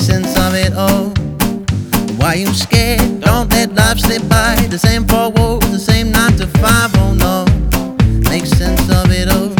sense of it all. Why you scared? Don't let life slip by. The same four walls, the same 9 to 5. Oh no, make sense of it all.